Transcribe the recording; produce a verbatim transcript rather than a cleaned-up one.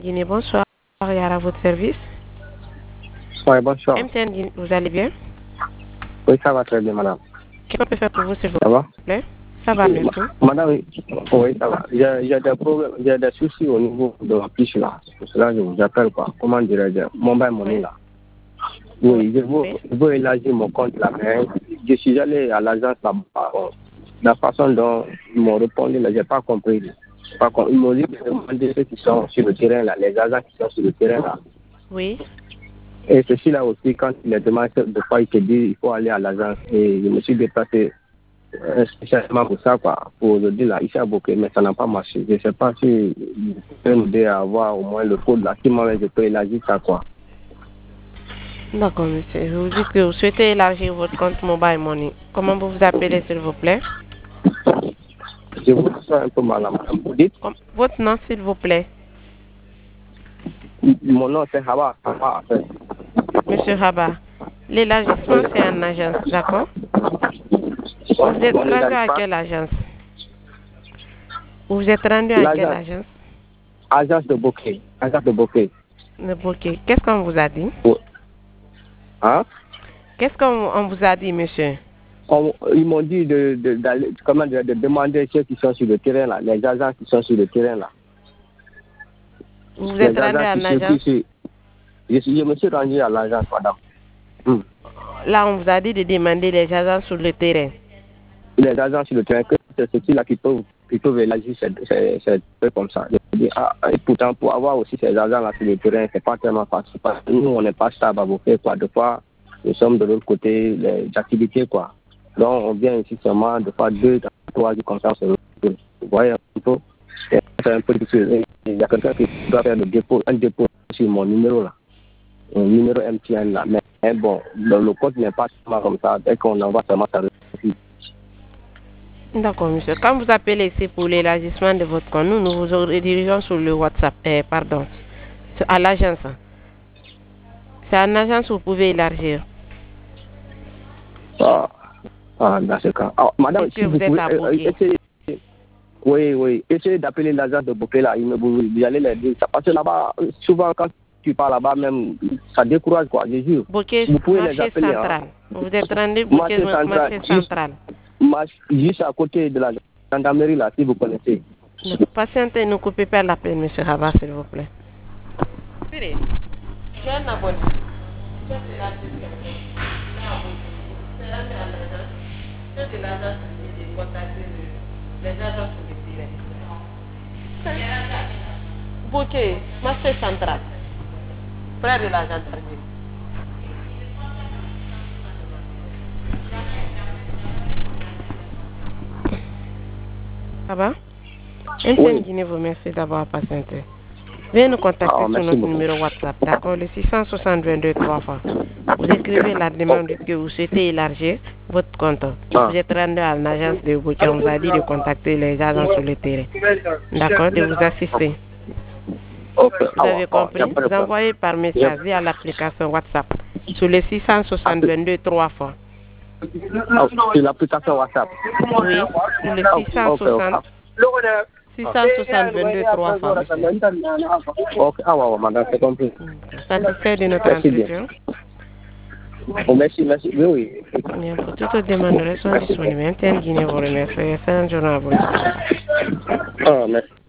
Guinée, bonsoir. Yara, à votre service. Oui, bonsoir. M T N Guinée, vous allez bien? Oui, ça va très bien, madame. Qu'est-ce qu'on peut faire pour vous, s'il vous Ça va? plaît? Ça va, Oui, merci. madame, oui, oui, ça va. J'ai j'ai des problèmes, j'ai des soucis au niveau de la fiche là. C'est pour cela que je vous appelle, quoi. Comment dirais-je? Mon bain, mon Oui. là. Oui, je veux, Oui. je veux élargir mon compte là, mais je suis allé à l'agence là-bas. Bon, la façon dont ils m'ont répondu, là, j'ai pas compris. Par contre, ils m'ont dit de demander ceux qui sont sur le terrain là, les agents qui sont sur le terrain là. Oui. Et ceci là aussi, quand il est demandé de quoi il te dit, il faut aller à l'agence. Et je me suis déplacé euh, spécialement pour ça, quoi. Pour le dire là, ici à Bokeh, mais ça n'a pas marché. Je ne sais pas si vous pouvez m'aider à avoir au moins le code là, si moi je peux élargir ça, quoi. D'accord, monsieur. Vous dites que vous souhaitez élargir votre compte Mobile Money. Comment vous vous appelez, s'il vous plaît? Je vous sens un peu mal, madame. Vous dites, Comme- Votre nom, s'il vous plaît. mon nom c'est Hawa. Hawa, en fait. Monsieur Rabat. L'élargissement, c'est en agence, d'accord? Vous êtes On rendu n'élargit à pas. quelle agence? Vous êtes rendu à quelle L'agence, agence? agence de Bokeh. Agence de Bokeh. Le bouquet. Qu'est-ce qu'on vous a dit? Oui. Hein? Qu'est-ce qu'on on vous a dit, monsieur? On- ils m'ont dit de, de, d'aller- comment dire, de demander ceux qui sont sur le terrain là, les agents qui sont sur le terrain là. Vous Les êtes rendu agents à qui en sont qui agence? sont- Je, suis- je me suis rendu à l'agence, madame. Hmm. Là, on vous a dit de demander les agents sur le terrain. Les agents sur le terrain, que c'est ceux là qui peuvent, qui peuvent élargir ces ces- ces trucs comme ça. Je dis, ah, et pourtant, pour avoir aussi ces agents là sur le terrain, c'est pas tellement facile. Parce que nous, on n'est pas stable à Bokeh, quoi. Des fois, nous sommes de l'autre côté les activités, quoi. Donc, on vient ici seulement de fois deux, trois jours comme ça. Vous voyez un peu, c'est un peu difficile. Il y a quelqu'un qui doit faire le dépôt, un dépôt sur mon numéro là. Un numéro M T N là. Mais, mais bon, le, le code n'est pas seulement comme ça. Dès qu'on envoie seulement ça réussit. D'accord, monsieur. Quand vous appelez ici pour l'élargissement de votre compte, nous, nous vous redirigeons sur le WhatsApp. Eh, pardon. Sur- À l'agence. C'est à l'agence où vous pouvez élargir. Ah, ah, dans ce cas. Ah, madame, Puisque si vous vous êtes pouvez à euh, euh, Bokeh. essayer. Oui, oui. Essayez d'appeler l'agence de Bokeh là. Il me, vous, vous allez les dire. Ça, parce que là-bas, souvent, quand tu parles là-bas, même, ça décourage, quoi, je jure. Bokeh, Vous pouvez les marché appeler, hein. central. Vous êtes rendu Bokeh, Marché central. marché Juste, central. marche- juste à côté de la gendarmerie là, si vous connaissez. Donc, patientez, ne coupez pas l'appel, monsieur Rabat, s'il vous plaît. J'ai un abonné. Bokeh, marché central. Près de la gendarmerie. Ça va? M T N Oui. Guinée vous remercie d'avoir patienté. Veuillez nous contacter Ah, sur merci notre beaucoup. numéro WhatsApp, d'accord, le six cent soixante vingt-deux trois fois. Vous écrivez la demande Ok. que vous souhaitez élargir votre compte. Ah. Vous êtes rendu à l'agence de Bokeh, on vous a dit de contacter les agents sur le terrain. D'accord, de vous assister. Ok. Vous Ah, avez ouais, ah, y a compris? pas de Vous problème. envoyez par Y message a- via l'application WhatsApp sur le six cent soixante vingt-deux trois fois. Ah, sur l'application WhatsApp. Oui, sur le Ah, six cent ok, ok. soixante, six cent soixante vingt-deux trois fois, monsieur. Ok, ah, ouais, ouais, madame, c'est compris. Satisfait de notre Merci bien. entretien? Oh, merci, merci. Oui, oui. Bien, pour toutes les demandes sont disponibles. M T N Guinée vous remercie. Excellente journée à vous. Ah, merci.